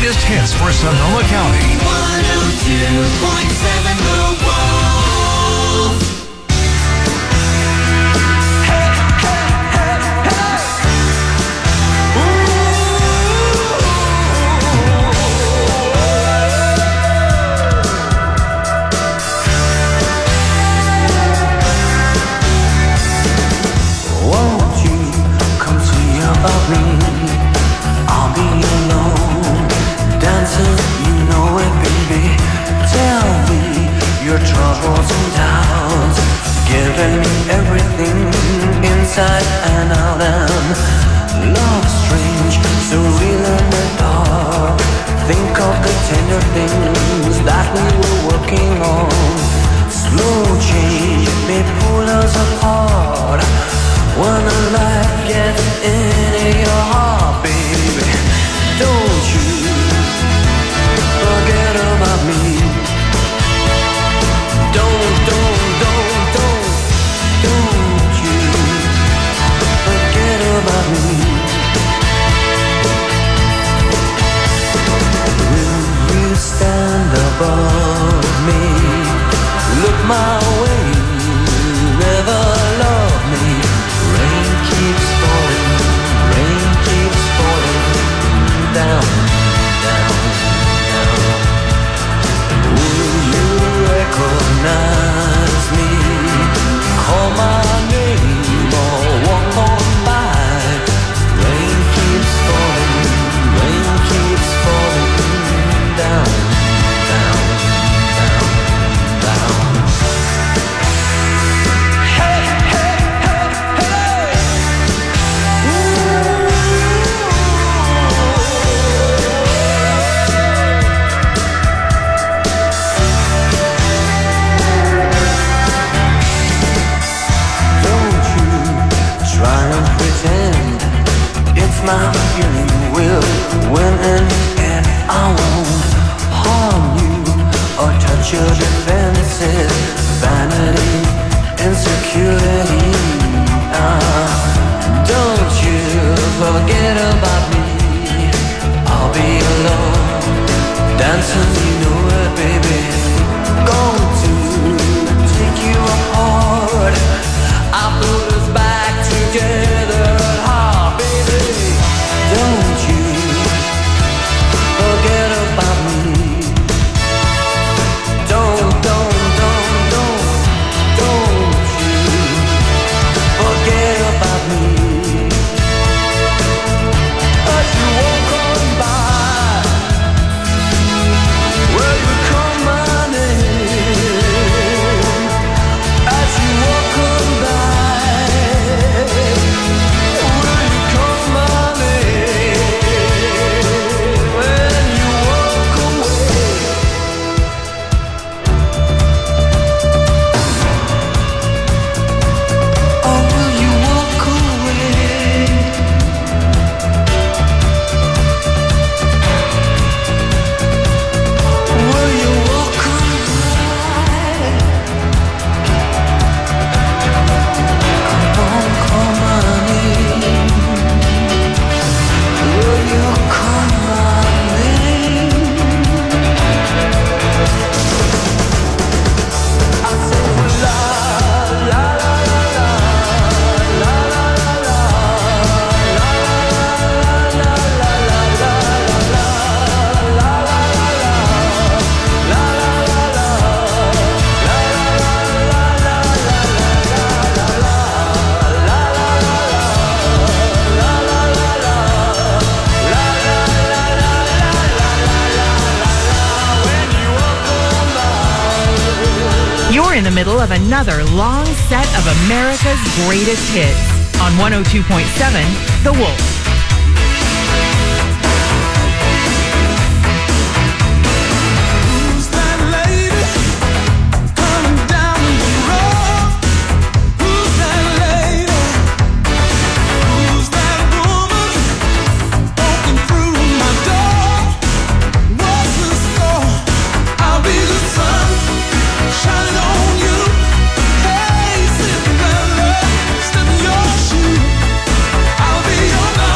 greatest hits for Sonoma County. 102.7 The Wolf. Won't you come see about me? I'll be alone, dancing, you know it, baby. Tell me your troubles and doubts, giving me everything inside and out. And love strange, so real in the dark. Think of the tender things that we were working on. Slow change may pull us apart. When the light gets into your heart, baby, don't you forget about me. Don't you forget about me. Will you stand above me? Look my way, never love me. Rain keeps falling down, down, down. Will you recognize me? Call my name or walk on by. Rain keeps falling down, down, down, down. Hey, hey, hey, hey. Don't you try and pretend it's my feeling will win in the end. I won't harm you or touch your defenses. Vanity, insecurity. Don't you forget about me. I'll be alone, dancing, you know it, baby. Going to take you apart. I'll put us back together at heart, baby. Don't you forget about me. Don't you forget about me. As you walk on by, will you call my name? As you walk on by, will you call my name? When you walk away. Oh, will you walk away? Will you walk away? Don't call my name. Will you call my name? I say, la la la la la la la You're in the middle of another long set of America's greatest hits on 102.7 The Wolf. Who's that lady coming down the road? Who's that lady? Who's that woman walking through my door? What's the score? I'll be the sun shining on you. Hey, Cinderella, step in your shoe. I'll be your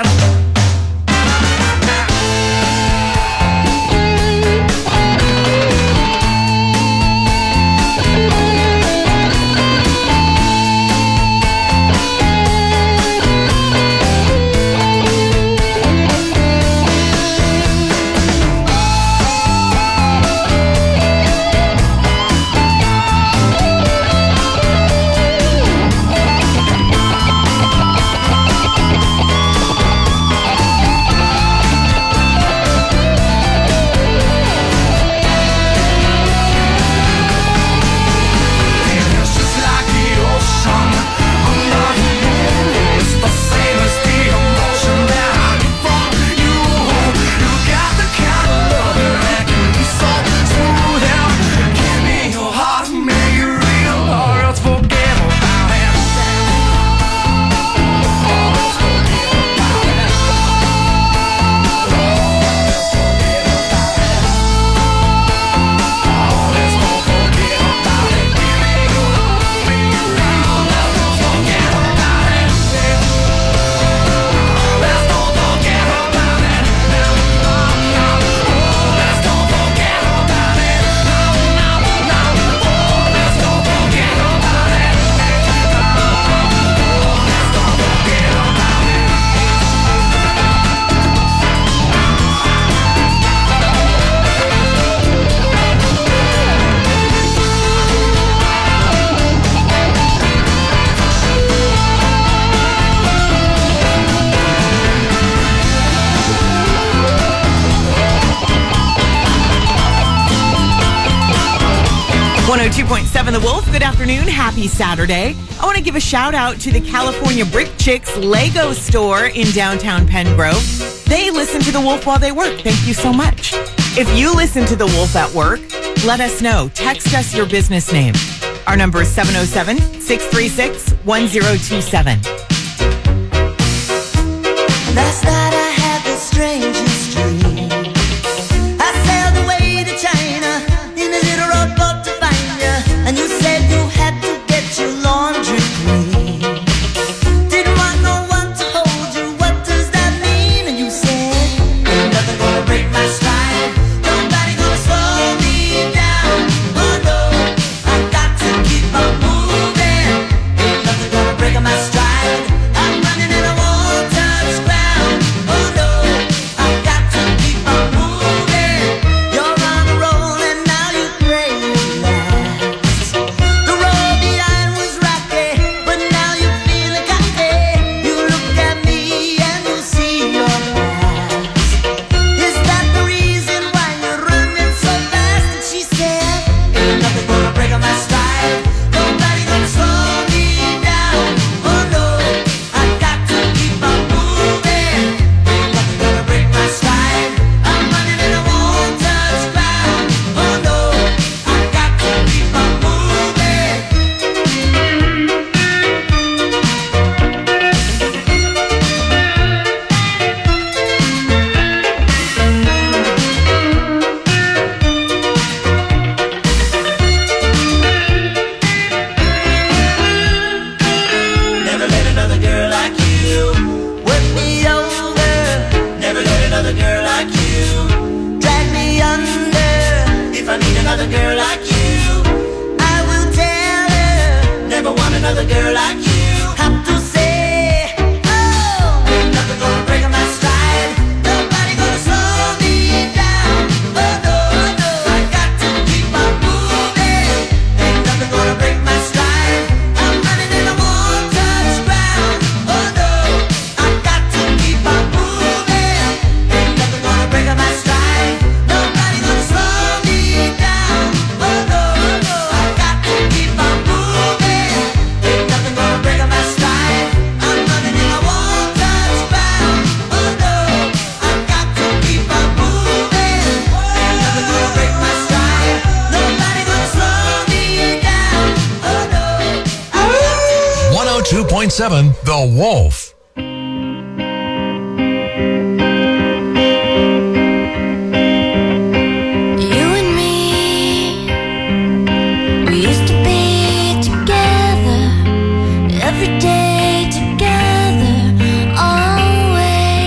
102.7 The Wolf. Good afternoon. Happy Saturday. I want to give a shout out to the California Brick Chicks Lego store in downtown Pengrove. They listen to The Wolf while they work. Thank you so much. If you listen to The Wolf at work, let us know. Text us your business name. Our number is 707-636-1027. Last night I had the strangest dream. I sailed away to China in a little rowboat to find you, and you said you had to get your laundry clean. Didn't want no one to hold you. What does that mean? And you said, ain't nothing gonna break my stride. Nobody gonna slow me down. Oh no, I got to keep on moving. Ain't nothing gonna break my stride. I'm running and I won't touch ground. Oh no, I got to keep on moving. You're on a roll and now you pray last. The road behind was rocky, but now you're feeling cocky. You look at me and you see your past. Is that the reason why you're running so fast? And she said, ain't nothing gonna break my stride. Nobody gonna slow me down. Oh no, I got to keep on moving. Ain't nothing gonna break my stride. I'm running and I won't touch ground. Oh no, I got to keep on moving. Never let another girl like you work me over. Never let another girl like you drag me under. If I need another girl like you, I will tell her. Never want another girl like you. Have to say, oh, ain't nothing gonna break my stride. Nobody gonna slow me down. Oh no, I got to keep on moving. Ain't nothing gonna break my stride. I'm running and I won't touch ground. Oh no, I got to keep on moving. Ain't nothing gonna break my stride. Nobody gonna slow me down. Oh no, I got to keep on moving. Ain't nothing gonna break my stride. I'm running and I won't touch ground. Oh no, I got to keep on moving. Ain't nothing gonna break my stride. Nobody gonna slow me down. Oh no, I got to 102.7 The Wolf. You and me, we used to be together, every day together, always.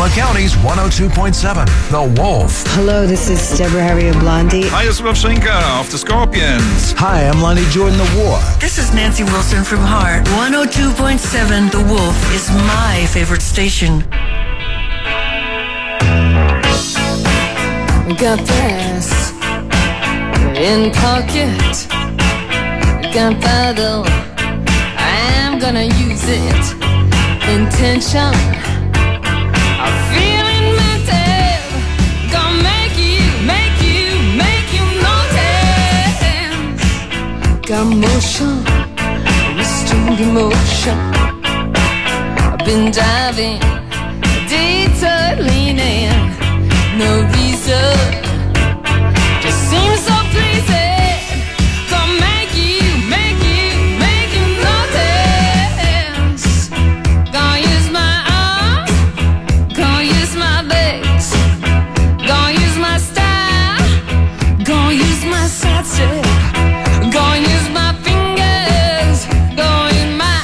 Sonoma County's 102.7, The Wolf. Hello, this is Deborah Harry of Blondie. Hi, it's Rob Schenker of the Scorpions. Hi, I'm Lonnie Jordan, The War. This is Nancy Wilson from Heart. 102.7 The Wolf is my favorite station. Got this in pocket, gunpowder, I'm gonna use it. Intention, I'm feeling mental, gonna make you notice. Got motion, restrained emotion, I've been diving, detour leaning, no reason, just seems so pleasing. Gonna make you notice. Gonna use my arms, gonna use my legs, gonna use my style, gonna use my side step, gonna use my fingers, gonna use my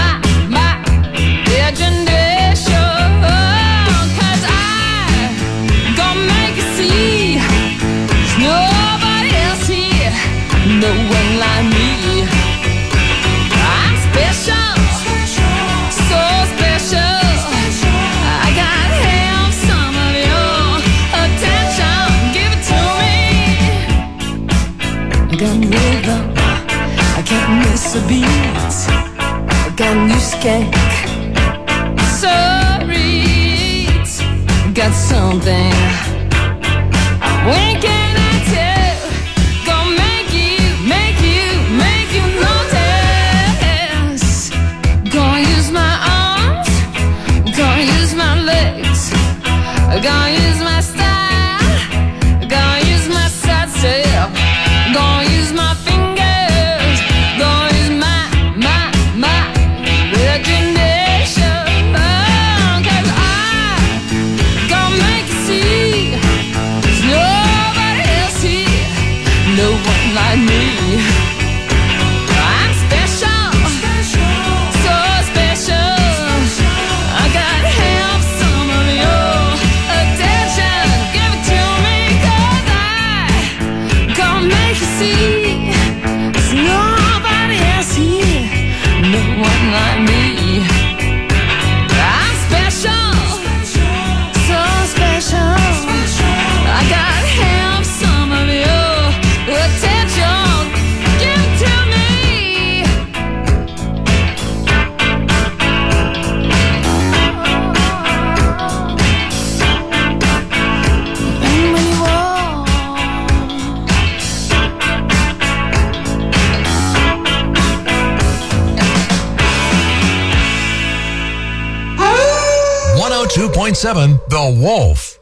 imagination. 'Cause I gonna make you see there's nobody else here, no one like me. I'm special, so special. I gotta have some of your attention. Give it to me. I got rhythm, I can't miss a beat. I got new skank, sorry, got something I'm winking at you. Gonna make you notice. Gonna use my arms, gonna use my legs, gonna use my style, gonna use my side step, gonna use my fingers, gonna use my imagination. 'Cause I gonna make you see there's nobody else here, no one like me. I'm special, so special. I gotta have some of your attention. Give it to me, 'cause I gonna make you see there's nobody else here, no one like me. I'm special, so special. I gotta have some of your attention. Give it to me. And when you walk, 102.7, The Wolf.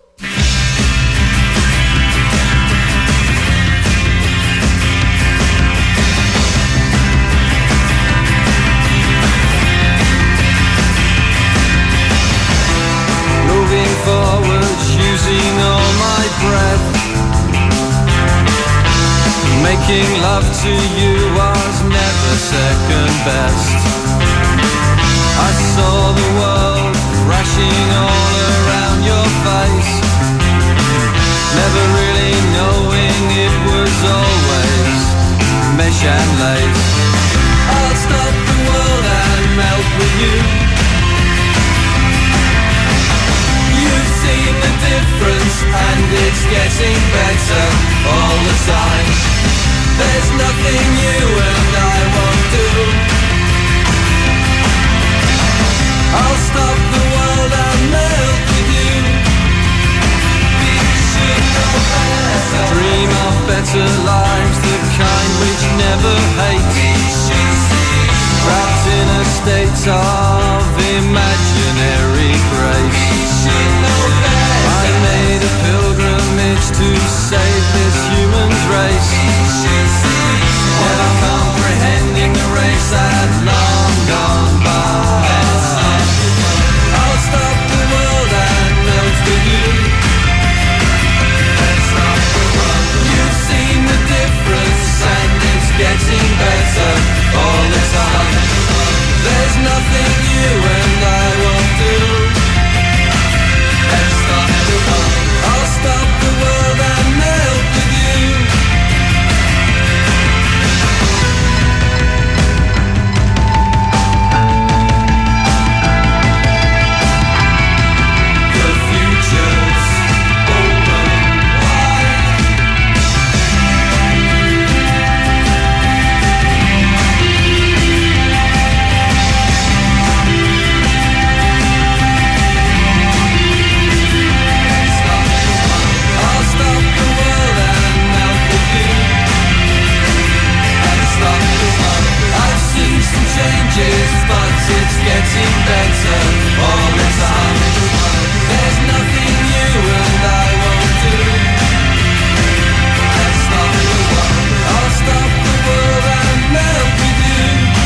Moving forward, using all my breath. Making love to you was never second best. I saw the world crashing all around your face, never really knowing it was always mesh and lace. I'll stop the world and melt with you. You've seen the difference and it's getting better all the time. There's nothing you and I won't do. I'll stop the world and melt with you. We should know better. Dream of better lives, the kind which never hate. Trapped in a state of imaginary grace. I made a pilgrimage to save this human's race. Never comprehending the race had long gone by. I'll stop the world and melt with you. You've seen the difference and it's getting better all the time. There's nothing you and I changes, but it's getting better all the time. There's nothing you and I won't do. Let's stop the world. I'll stop the world and melt with you.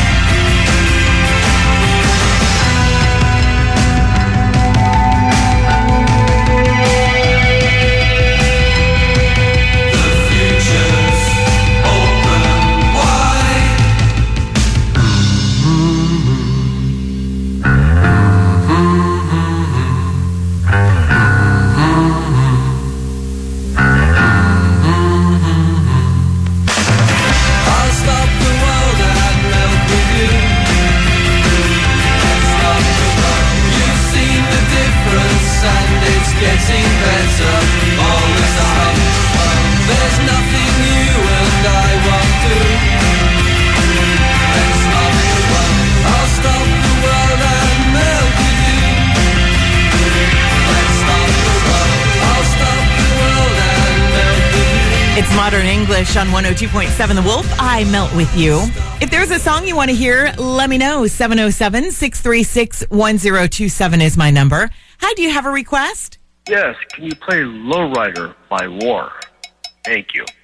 Getting better all the time. There's nothing you and I won't do. Let's stop the world. I'll stop the world and melt with you. Let's stop the world. I'll stop the world and melt with you. It's Modern English on 102.7 The Wolf. I melt with you. If there's a song you want to hear, let me know. 707-636-1027 is my number. Hi, do you have a request? Yes, can you play Lowrider by War? Thank you.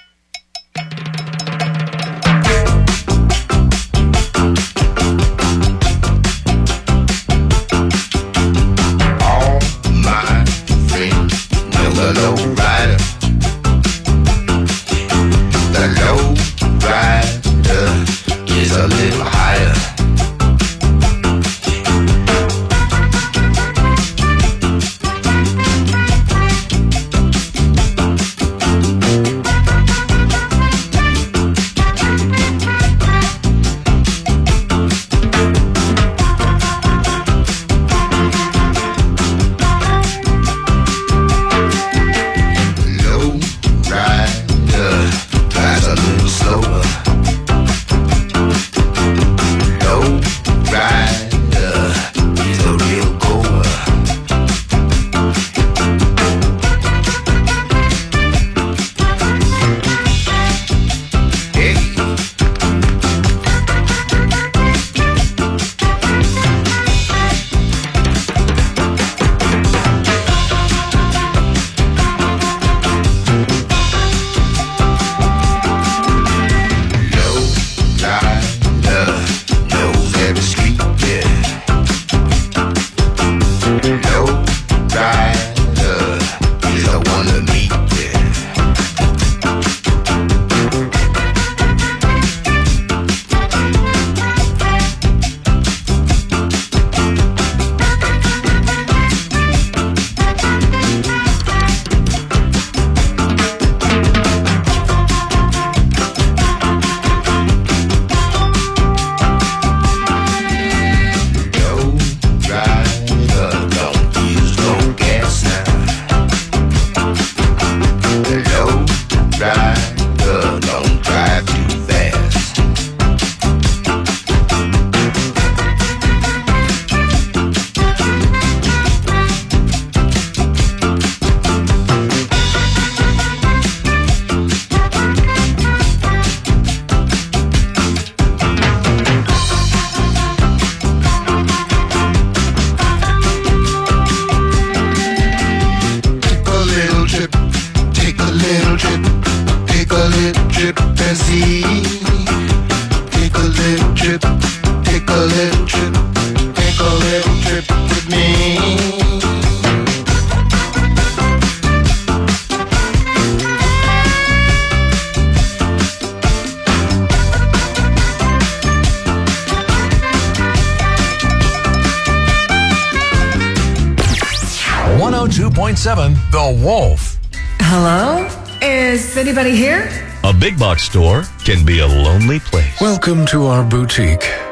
All my friends know the Lowrider. The Lowrider is a little higher. The Wolf. Hello? Is anybody here? A big box store can be a lonely place. Welcome to our boutique.